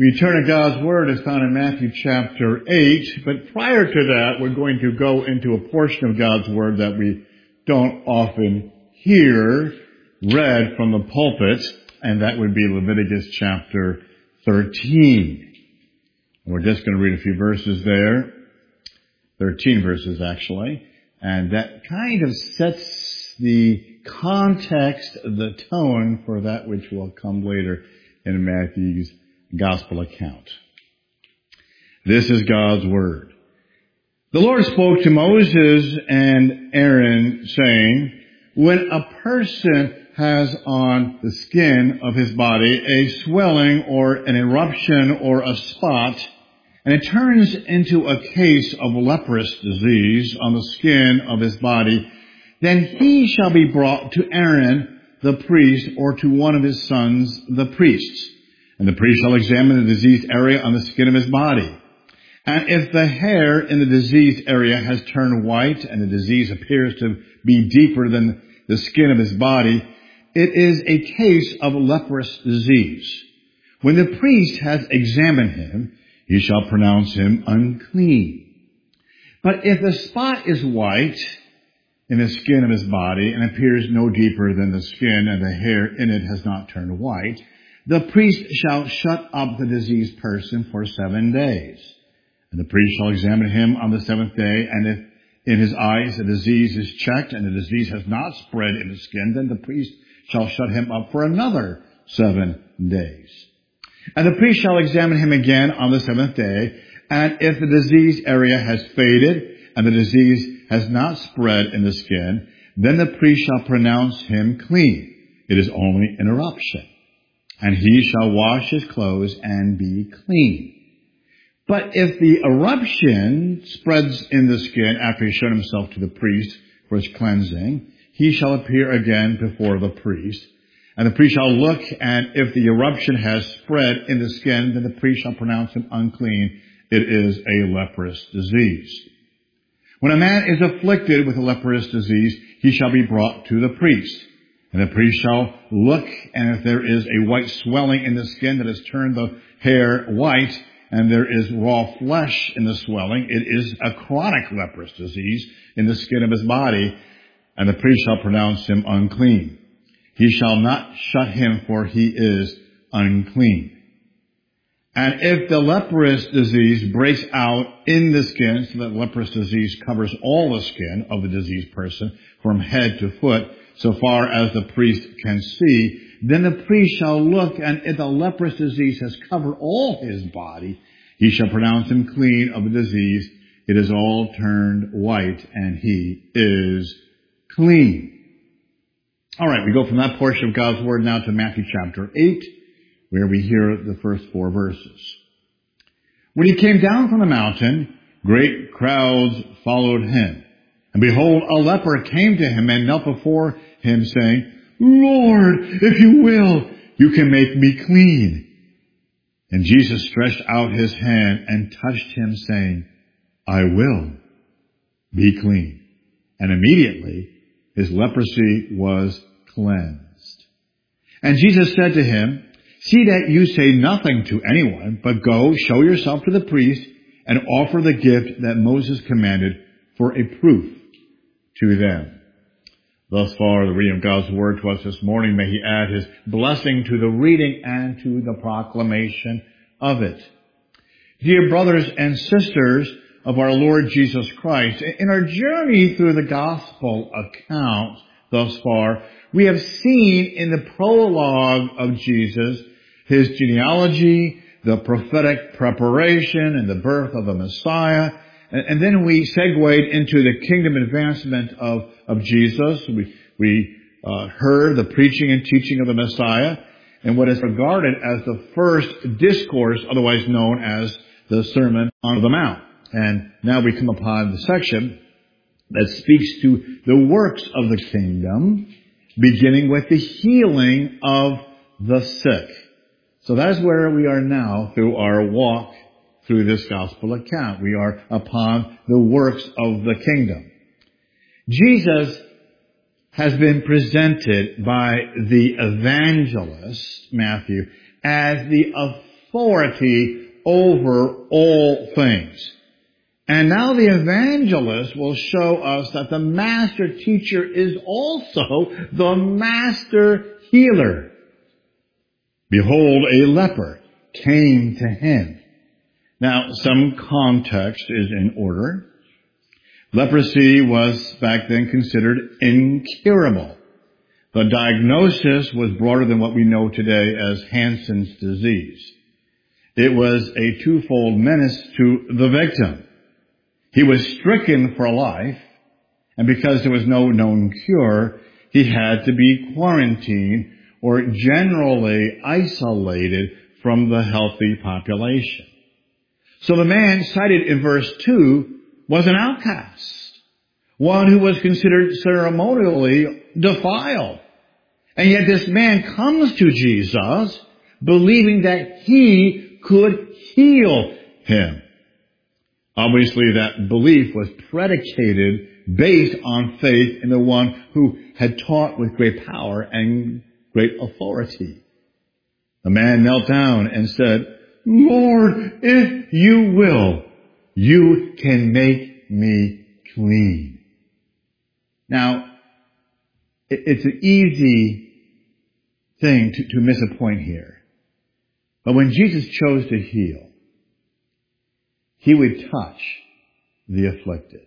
We turn to God's Word as found in Matthew chapter 8, but prior to that, we're going to go into a portion of God's Word that we don't often hear read from the pulpit, and that would be Leviticus chapter 13. We're just going to read a few verses there, 13 verses actually, and that kind of sets the context, the tone for that which will come later in Matthew's Gospel account. This is God's Word. The Lord spoke to Moses and Aaron, saying, when a person has on the skin of his body a swelling or an eruption or a spot, and it turns into a case of leprous disease on the skin of his body, then he shall be brought to Aaron the priest or to one of his sons the priests. And the priest shall examine the diseased area on the skin of his body. And if the hair in the diseased area has turned white and the disease appears to be deeper than the skin of his body, it is a case of leprous disease. When the priest has examined him, he shall pronounce him unclean. But if the spot is white in the skin of his body and appears no deeper than the skin and the hair in it has not turned white, the priest shall shut up the diseased person for 7 days. And the priest shall examine him on the 7th day, and if in his eyes the disease is checked and the disease has not spread in the skin, then the priest shall shut him up for another 7 days. And the priest shall examine him again on the 7th day, and if the diseased area has faded and the disease has not spread in the skin, then the priest shall pronounce him clean. It is only an eruption. And he shall wash his clothes and be clean. But if the eruption spreads in the skin after he showed himself to the priest for his cleansing, he shall appear again before the priest. And the priest shall look, and if the eruption has spread in the skin, then the priest shall pronounce him unclean. It is a leprous disease. When a man is afflicted with a leprous disease, he shall be brought to the priest. And the priest shall look, and if there is a white swelling in the skin that has turned the hair white, and there is raw flesh in the swelling, it is a chronic leprous disease in the skin of his body, and the priest shall pronounce him unclean. He shall not shut him, for he is unclean. And if the leprous disease breaks out in the skin, so that leprous disease covers all the skin of the diseased person from head to foot, so far as the priest can see, then the priest shall look, and if the leprous disease has covered all his body, he shall pronounce him clean of the disease. It is all turned white, and he is clean. All right, we go from that portion of God's Word now to Matthew chapter 8, where we hear the first 4 verses. When he came down from the mountain, great crowds followed him. And behold, a leper came to him and knelt before him, saying, Lord, if you will, you can make me clean. And Jesus stretched out his hand and touched him, saying, I will, be clean. And immediately his leprosy was cleansed. And Jesus said to him, see that you say nothing to anyone, but go, show yourself to the priest, and offer the gift that Moses commanded for a proof to them. Thus far, the reading of God's Word to us this morning. May He add His blessing to the reading and to the proclamation of it. Dear brothers and sisters of our Lord Jesus Christ, in our journey through the Gospel account thus far, we have seen in the prologue of Jesus His genealogy, the prophetic preparation, and the birth of the Messiah. And then we segued into the kingdom advancement of Jesus. We heard the preaching and teaching of the Messiah and what is regarded as the first discourse, otherwise known as the Sermon on the Mount. And now we come upon the section that speaks to the works of the kingdom, beginning with the healing of the sick. So that is where we are now through our walk through this gospel account. We are upon the works of the kingdom. Jesus has been presented by the evangelist, Matthew, as the authority over all things. And now the evangelist will show us that the master teacher is also the master healer. Behold, a leper came to him. Now, some context is in order. Leprosy was back then considered incurable. The diagnosis was broader than what we know today as Hansen's disease. It was a twofold menace to the victim. He was stricken for life, and because there was no known cure, he had to be quarantined or generally isolated from the healthy population. So the man cited in verse 2 was an outcast, one who was considered ceremonially defiled. And yet this man comes to Jesus believing that he could heal him. Obviously that belief was predicated based on faith in the one who had taught with great power and great authority. The man knelt down and said, Lord, if you will, you can make me clean. Now, it's an easy thing to miss a point here. But when Jesus chose to heal, he would touch the afflicted.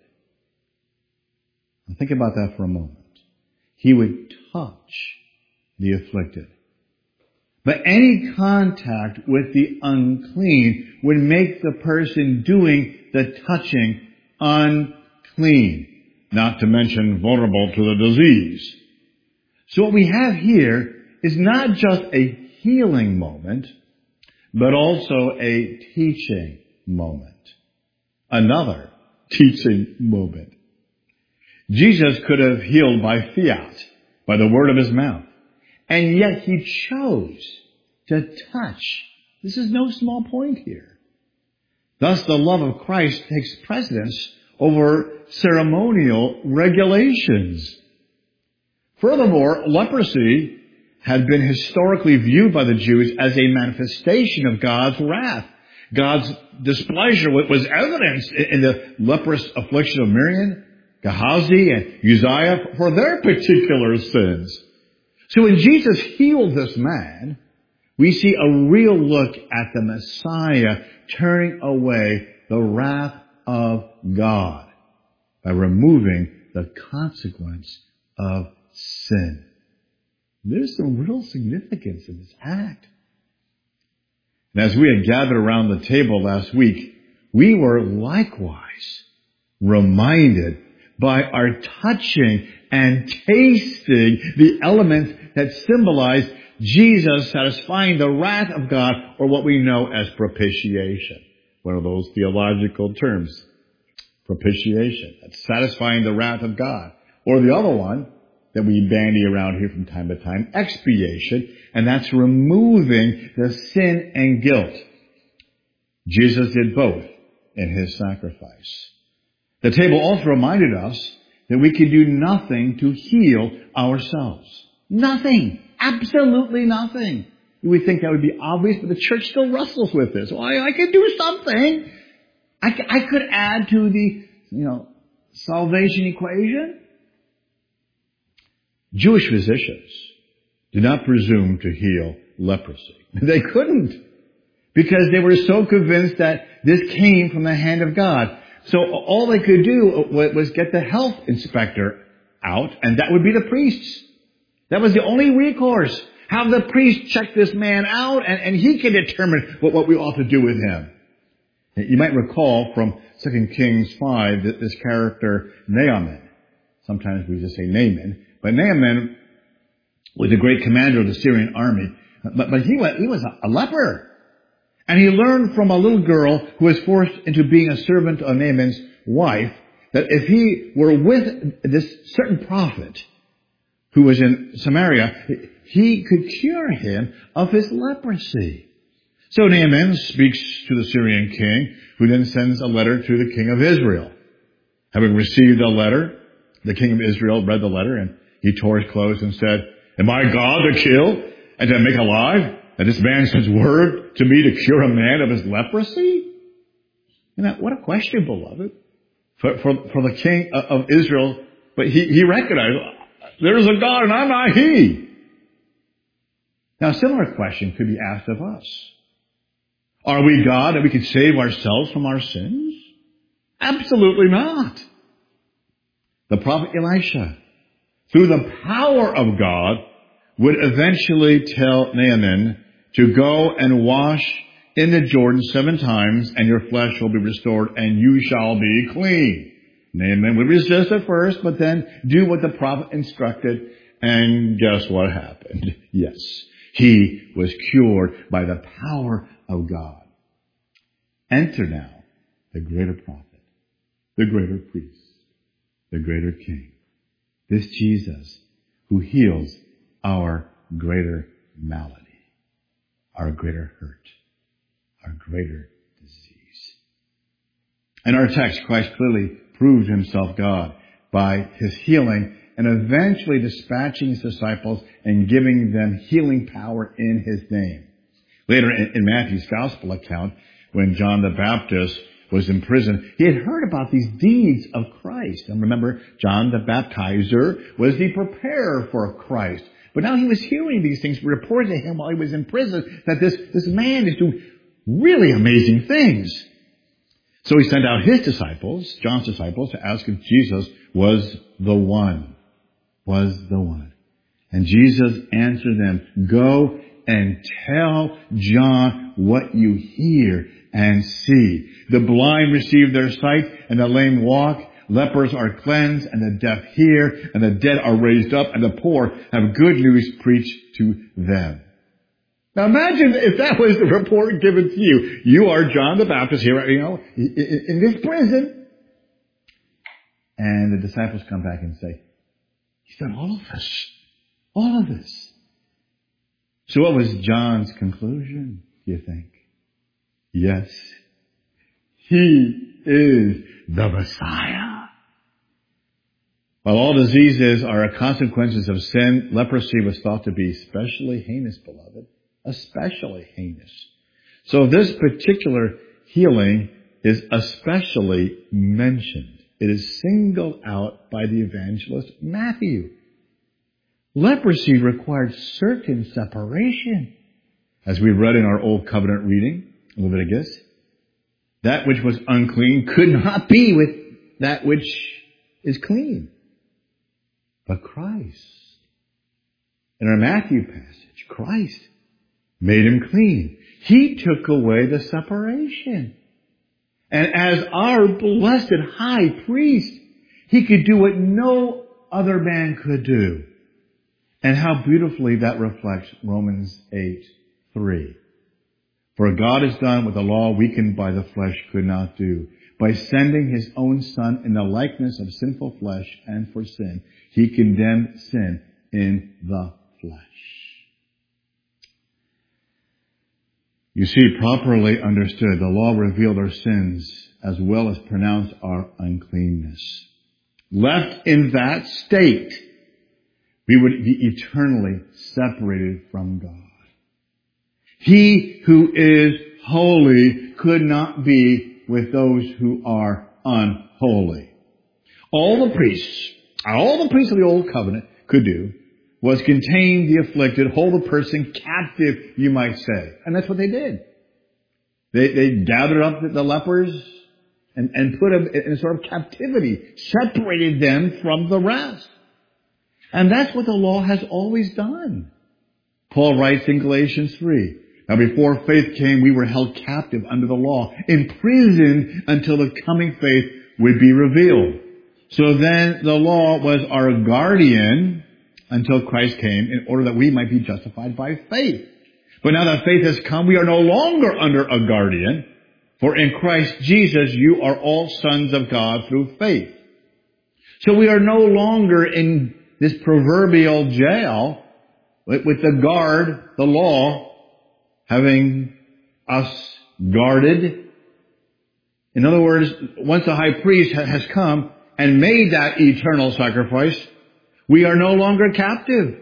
Now think about that for a moment. He would touch the afflicted. But any contact with the unclean would make the person doing the touching unclean, not to mention vulnerable to the disease. So what we have here is not just a healing moment, but also a teaching moment. Another teaching moment. Jesus could have healed by fiat, by the word of his mouth. And yet he chose to touch. This is no small point here. Thus the love of Christ takes precedence over ceremonial regulations. Furthermore, leprosy had been historically viewed by the Jews as a manifestation of God's wrath. God's displeasure was evidenced in the leprous affliction of Miriam, Gehazi, and Uzziah for their particular sins. So when Jesus healed this man, we see a real look at the Messiah turning away the wrath of God by removing the consequence of sin. There's some real significance in this act. And as we had gathered around the table last week, we were likewise reminded by our touching and tasting the elements that symbolize Jesus satisfying the wrath of God, or what we know as propitiation. One of those theological terms. Propitiation. That's satisfying the wrath of God. Or the other one that we bandy around here from time to time, expiation, and that's removing the sin and guilt. Jesus did both in his sacrifice. The table also reminded us that we can do nothing to heal ourselves. Nothing. Absolutely nothing. You would think that would be obvious, but the church still wrestles with this. Well, I could do something. I could add to the, salvation equation. Jewish physicians did not presume to heal leprosy. They couldn't, because they were so convinced that this came from the hand of God. So all they could do was get the health inspector out, and that would be the priests. That was the only recourse. Have the priest check this man out, and he can determine what we ought to do with him. You might recall from 2 Kings 5 that this character Naaman, sometimes we just say Naaman, but Naaman was a great commander of the Syrian army. But he was a leper. And he learned from a little girl who was forced into being a servant of Naaman's wife that if he were with this certain prophet who was in Samaria, he could cure him of his leprosy. So Naaman speaks to the Syrian king, who then sends a letter to the king of Israel. Having received the letter, the king of Israel read the letter, and he tore his clothes and said, "Am I God to kill and to make alive? that this man sends word to me to cure a man of his leprosy? What a question, beloved, for the king of Israel. But he recognized, there's a God and I'm not he. Now, a similar question could be asked of us. Are we God that we can save ourselves from our sins? Absolutely not. The prophet Elisha, through the power of God, would eventually tell Naaman to go and wash in the Jordan 7 times, and your flesh will be restored, and you shall be clean. Naaman would resist at first, but then do what the prophet instructed, and guess what happened? Yes, he was cured by the power of God. Enter now the greater prophet, the greater priest, the greater king, this Jesus who heals our greater malady, our greater hurt, our greater disease. In our text, Christ clearly proved himself God by his healing and eventually dispatching his disciples and giving them healing power in his name. Later in Matthew's gospel account, when John the Baptist was in prison, he had heard about these deeds of Christ. And remember, John the Baptizer was the preparer for Christ. But now he was hearing these things reported to him while he was in prison, that this man is doing really amazing things. So he sent out his disciples, John's disciples, to ask if Jesus was the one. And Jesus answered them, go and tell John what you hear and see. The blind receive their sight, and the lame walk. Lepers are cleansed, and the deaf hear, and the dead are raised up, and the poor have good news preached to them. Now imagine if that was the report given to you. You are John the Baptist here, in this prison. And the disciples come back and say, he's done all of this. All of this. So what was John's conclusion, do you think? Yes, he is the Messiah. While all diseases are consequences of sin, leprosy was thought to be especially heinous, beloved. Especially heinous. So this particular healing is especially mentioned. It is singled out by the evangelist Matthew. Leprosy required certain separation. As we read in our Old Covenant reading, Leviticus, that which was unclean could not be with that which is clean. But Christ, in our Matthew passage, Christ made him clean. He took away the separation. And as our blessed high priest, he could do what no other man could do. And how beautifully that reflects Romans 8:3. For God has done what the law weakened by the flesh could not do. By sending his own Son in the likeness of sinful flesh and for sin, he condemned sin in the flesh. You see, properly understood, the law revealed our sins as well as pronounced our uncleanness. Left in that state, we would be eternally separated from God. He who is holy could not be with those who are unholy. All the priests of the Old Covenant could do was contain the afflicted, hold a person captive, you might say. And that's what they did. They gathered up the lepers and put them in a sort of captivity, separated them from the rest. And that's what the law has always done. Paul writes in Galatians 3, now before faith came, we were held captive under the law, imprisoned until the coming faith would be revealed. So then the law was our guardian until Christ came in order that we might be justified by faith. But now that faith has come, we are no longer under a guardian. For in Christ Jesus, you are all sons of God through faith. So we are no longer in this proverbial jail with the guard, the law, having us guarded. In other words, once the high priest has come and made that eternal sacrifice, we are no longer captive.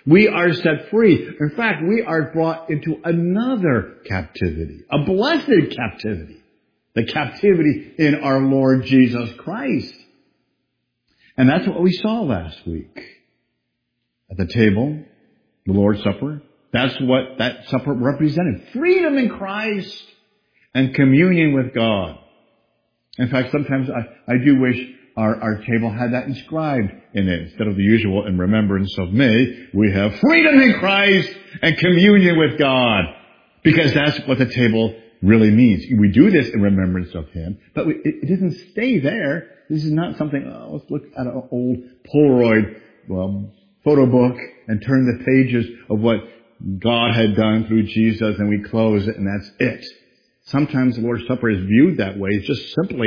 We are set free. In fact, we are brought into another captivity, a blessed captivity, the captivity in our Lord Jesus Christ. And that's what we saw last week. At the table, the Lord's Supper, that's what that supper represented. Freedom in Christ and communion with God. In fact, sometimes I do wish our table had that inscribed in it. Instead of the usual in remembrance of me, we have freedom in Christ and communion with God. Because that's what the table really means. We do this in remembrance of Him, but it doesn't stay there. This is not something, let's look at an old Polaroid photo book and turn the pages of what God had done through Jesus and we close it and that's it. Sometimes the Lord's Supper is viewed that way. It's just simply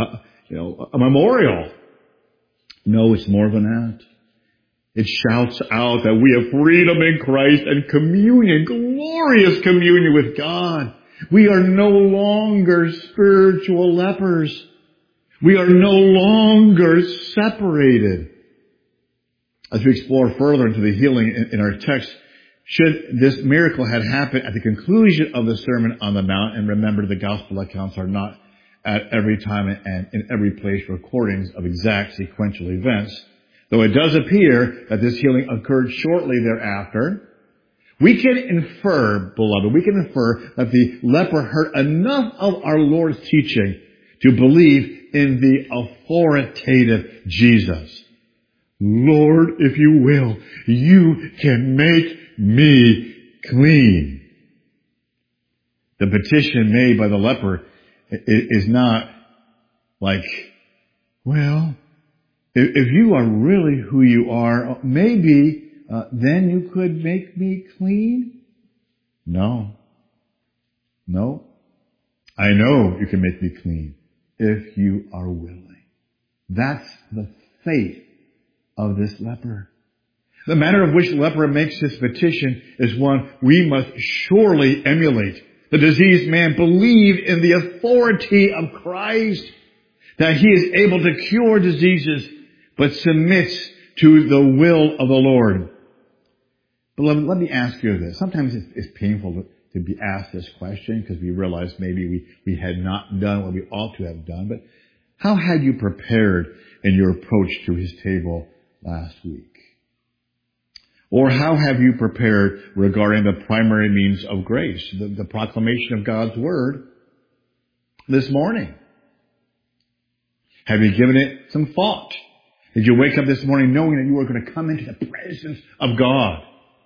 a memorial. No, it's more than that. It shouts out that we have freedom in Christ and communion, glorious communion with God. We are no longer spiritual lepers. We are no longer separated. As we explore further into the healing in our text, should this miracle had happened at the conclusion of the Sermon on the Mount, and remember the gospel accounts are not at every time and in every place recordings of exact sequential events, though it does appear that this healing occurred shortly thereafter, we can infer, beloved, that the leper heard enough of our Lord's teaching to believe in the authoritative Jesus. Lord, if you will, you can make me clean. The petition made by the leper is not like, well, if you are really who you are, maybe then you could make me clean? No. I know you can make me clean if you are willing. That's the faith of this leper. The manner of which the leper makes his petition is one we must surely emulate. The diseased man believed in the authority of Christ, that He is able to cure diseases, but submits to the will of the Lord. Beloved, let me ask you this. Sometimes it's painful to be asked this question because we realize maybe we had not done what we ought to have done. But how had you prepared in your approach to His table last week? Or how have you prepared regarding the primary means of grace, the proclamation of God's Word this morning? Have you given it some thought? Did you wake up this morning knowing that you were going to come into the presence of God?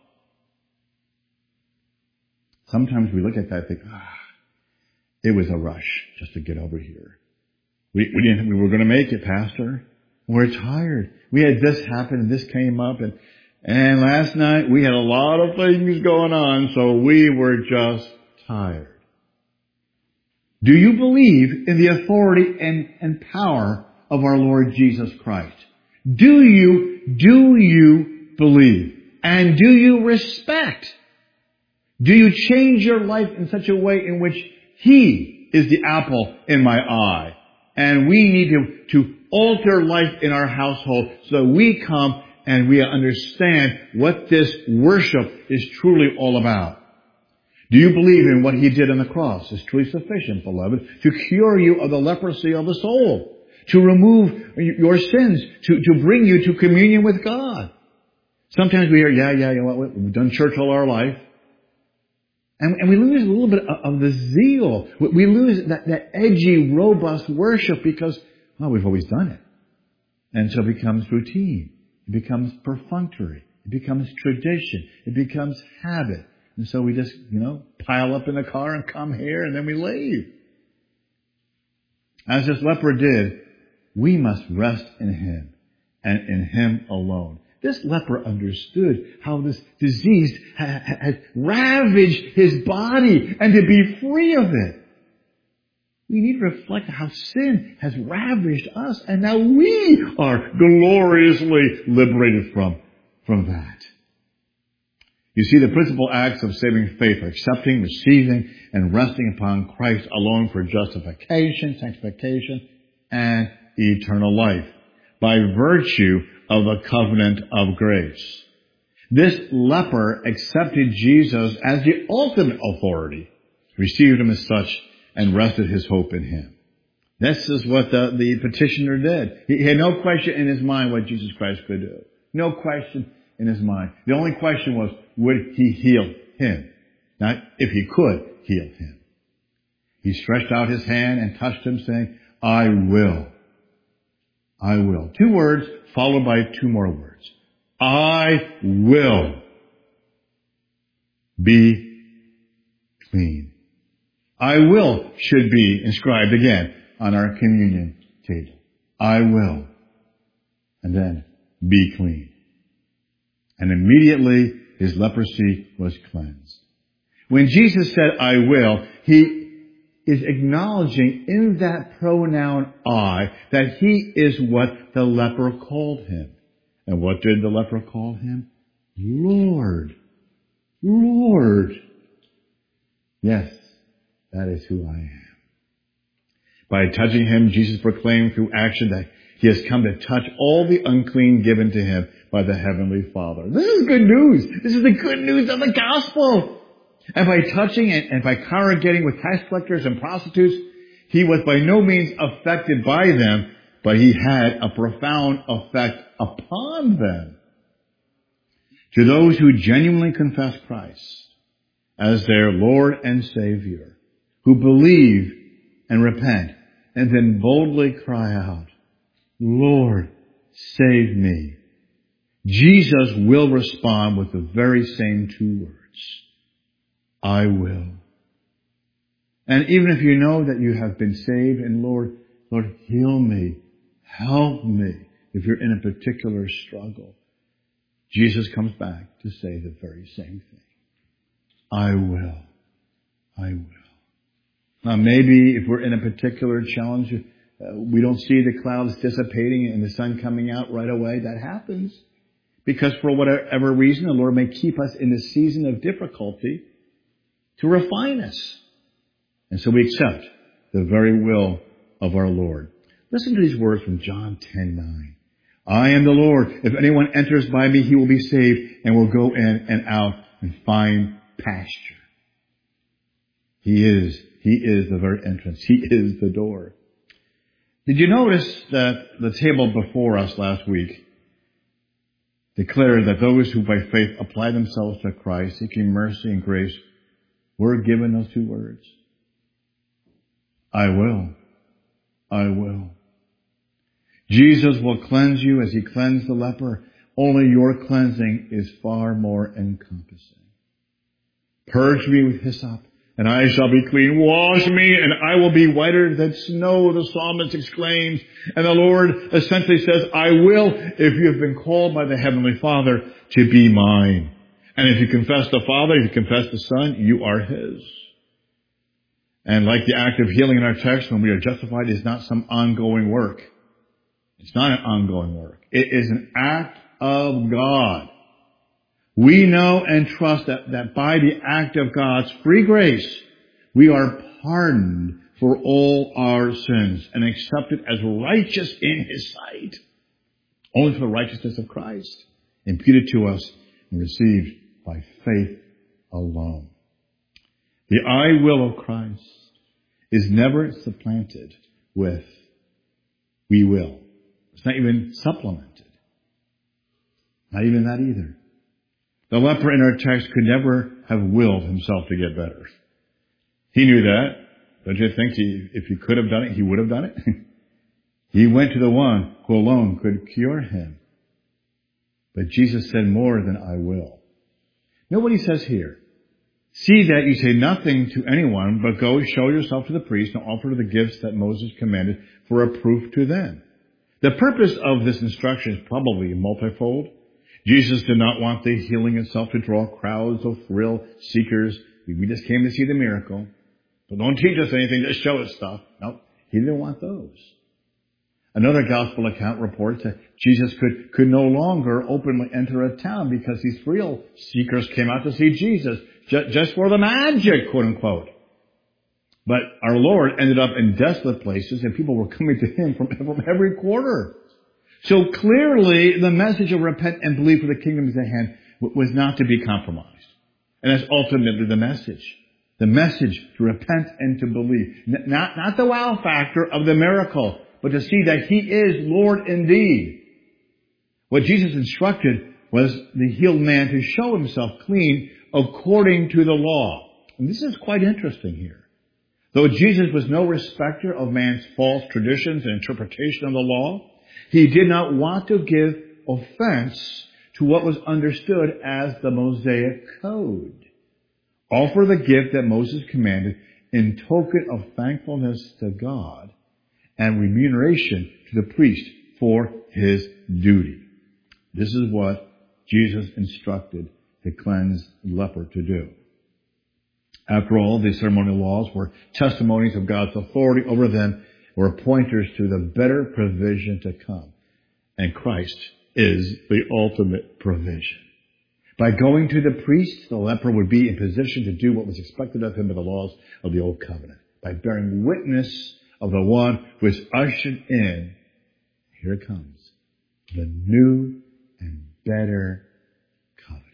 Sometimes we look at that and think, it was a rush just to get over here. We didn't think we were going to make it, Pastor. We're tired. We had this happen and this came up and last night we had a lot of things going on, so we were just tired. Do you believe in the authority and power of our Lord Jesus Christ? Do you believe? And do you respect? Do you change your life in such a way in which He is the apple in my eye? And we need to alter life in our household so that we come and we understand what this worship is truly all about. Do you believe in what He did on the cross is truly sufficient, beloved, to cure you of the leprosy of the soul, to remove your sins, to bring you to communion with God? Sometimes we hear, we've done church all our life. And we lose a little bit of the zeal. We lose that edgy, robust worship because, we've always done it. And so it becomes routine. It becomes perfunctory. It becomes tradition. It becomes habit. And so we just, pile up in the car and come here and then we leave. As this leper did, we must rest in Him and in Him alone. This leper understood how this disease had ravaged his body and to be free of it. We need to reflect how sin has ravaged us and now we are gloriously liberated from that. You see, the principal acts of saving faith are accepting, receiving, and resting upon Christ alone for justification, sanctification, and eternal life by virtue of the covenant of grace. This leper accepted Jesus as the ultimate authority, received him as such, and rested his hope in him. This is what the petitioner did. He had no question in his mind what Jesus Christ could do. No question in his mind. The only question was, would he heal him? Not if he could heal him. He stretched out his hand and touched him, saying, I will. I will. 2 words followed by 2 more words. I will be clean. I will should be inscribed again on our communion table. I will. And then be clean. And immediately his leprosy was cleansed. When Jesus said, I will, he is acknowledging in that pronoun I that he is what the leper called him. And what did the leper call him? Lord. Lord. Yes, that is who I am. By touching him, Jesus proclaimed through action that he has come to touch all the unclean given to him by the Heavenly Father. This is good news. This is the good news of the gospel. And by touching and by congregating with tax collectors and prostitutes, he was by no means affected by them, but he had a profound effect upon them. To those who genuinely confess Christ as their Lord and Savior, who believe and repent, and then boldly cry out, Lord, save me. Jesus will respond with the very same 2 words. I will. And even if you know that you have been saved and Lord, heal me, help me, if you're in a particular struggle, Jesus comes back to say the very same thing. I will. I will. Now maybe if we're in a particular challenge, we don't see the clouds dissipating and the sun coming out right away. That happens. Because for whatever reason, the Lord may keep us in a season of difficulty to refine us. And so we accept the very will of our Lord. Listen to these words from John 10:9. I am the Lord. If anyone enters by me, he will be saved and will go in and out and find pasture. He is the very entrance. He is the door. Did you notice that the table before us last week declared that those who by faith apply themselves to Christ, seeking mercy and grace, were given those 2 words? I will. I will. Jesus will cleanse you as he cleansed the leper. Only your cleansing is far more encompassing. Purge me with hyssop, and I shall be clean. Wash me, and I will be whiter than snow, the psalmist exclaims. And the Lord essentially says, I will, if you have been called by the Heavenly Father to be mine. And if you confess the Father, if you confess the Son, you are his. And like the act of healing in our text, when we are justified, is not some ongoing work. It's not an ongoing work. It is an act of God. We know and trust that by the act of God's free grace, we are pardoned for all our sins and accepted as righteous in his sight, only for the righteousness of Christ, imputed to us and received by faith alone. The I will of Christ is never supplanted with we will. It's not even supplemented. Not even that either. The leper in our text could never have willed himself to get better. He knew that. Don't you think if he could have done it, he would have done it? He went to the one who alone could cure him. But Jesus said more than I will. Know what he says here. See that you say nothing to anyone, but go show yourself to the priest and offer the gifts that Moses commanded for a proof to them. The purpose of this instruction is probably multifold. Jesus did not want the healing itself to draw crowds of thrill seekers. We just came to see the miracle. So don't teach us anything, just show us stuff. No, he didn't want those. Another gospel account reports that Jesus could no longer openly enter a town because these thrill seekers came out to see Jesus just for the magic, quote unquote. But our Lord ended up in desolate places and people were coming to him from every quarter. So clearly the message of repent and believe for the kingdom is at hand was not to be compromised. And that's ultimately the message. The message to repent and to believe. Not the wow factor of the miracle, but to see that He is Lord indeed. What Jesus instructed was the healed man to show himself clean according to the law. And this is quite interesting here. Though Jesus was no respecter of man's false traditions and interpretation of the law, He did not want to give offense to what was understood as the Mosaic Code. Offer the gift that Moses commanded in token of thankfulness to God and remuneration to the priest for his duty. This is what Jesus instructed the cleansed leper to do. After all, the ceremonial laws were testimonies of God's authority over them, were pointers to the better provision to come. And Christ is the ultimate provision. By going to the priest, the leper would be in position to do what was expected of him by the laws of the Old Covenant. By bearing witness of the one who is ushered in, here it comes, the new and better covenant.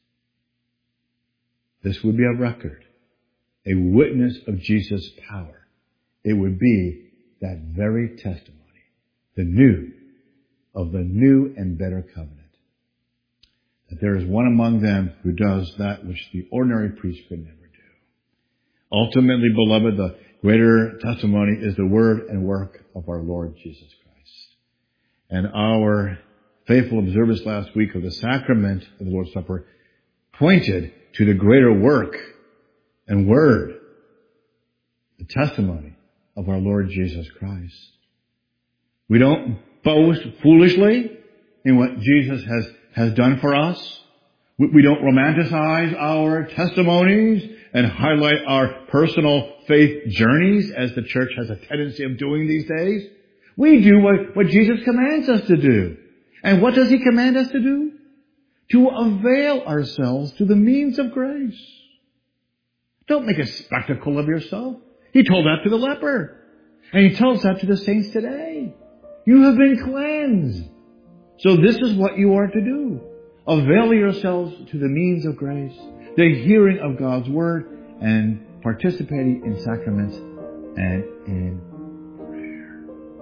This would be a record, a witness of Jesus' power. It would be that very testimony, the new and better covenant. That there is one among them who does that which the ordinary priest could never do. Ultimately, beloved, the greater testimony is the word and work of our Lord Jesus Christ. And our faithful observance last week of the sacrament of the Lord's Supper pointed to the greater work and word, the testimony of our Lord Jesus Christ. We don't boast foolishly in what Jesus has done for us. We don't romanticize our testimonies and highlight our personal faith journeys as the church has a tendency of doing these days. We do what Jesus commands us to do. And what does He command us to do? To avail ourselves to the means of grace. Don't make a spectacle of yourself. He told that to the leper. And He tells that to the saints today. You have been cleansed. So this is what you are to do. Avail yourselves to the means of grace, the hearing of God's Word, and participating in sacraments and in prayer.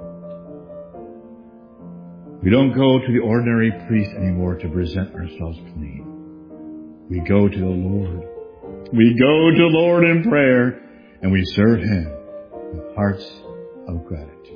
We don't go to the ordinary priest anymore to present ourselves clean. We go to the Lord. We go to the Lord in prayer, and we serve Him with hearts of gratitude.